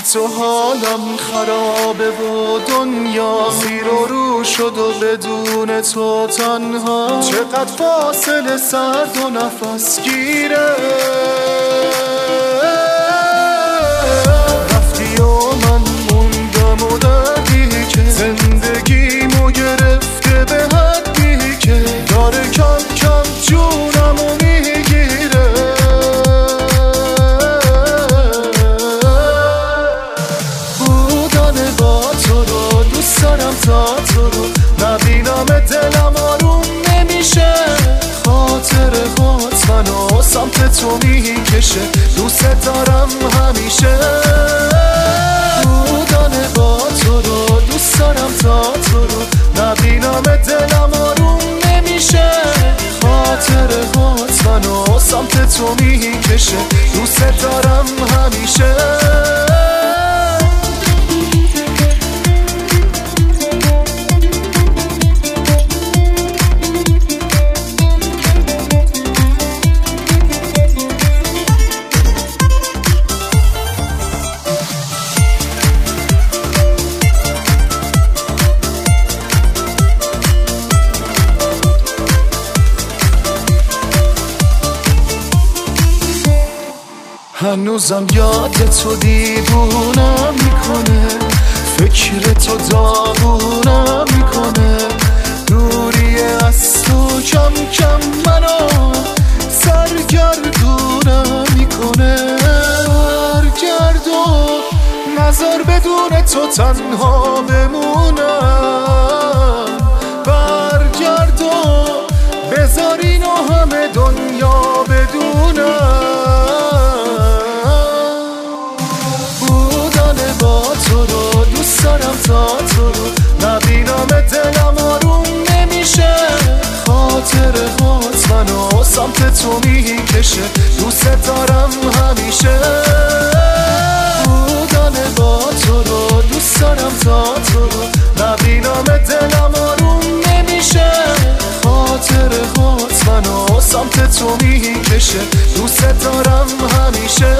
بی تو حالم خرابه و دنیا زیر و رو شد و بدون تو تنها چقدر فاصله سرد و نفس گیره رفتی و من موندم و دردی که زندگیمو گرفته به حدی که داره کم کم جونمو میگیره بودن با تو رو دوست دارم تا تو رو نبینم دلم آروم نمیشه خاطر هات منو سمت تو میکشه دوست دارم همیشه بودن با تو رو دوست دارم تا تو رو نبینم دلم آروم نمیشه خاطر هات منو سمت تو میکشه دوست دارم همیشه هنوزم یاد تو دیوونم میکنه فکر تو داغونم میکنه دوری از تو کم کم منو سرگردونم میکنه برگرد و نظر بدون تو تنها بمونم برگرد و بذار اینو همه دنیا بدونم دوست دارم تا تو رو نبینم دلم آروم نمیشه خاطر هات منو سمت تو میکشه دوست دارم همیشه بودن با تو رو دوست دارم تا تو رو نبینم دلم آروم نمیشه خاطر هات منو سمت تو میکشه دوست دارم همیشه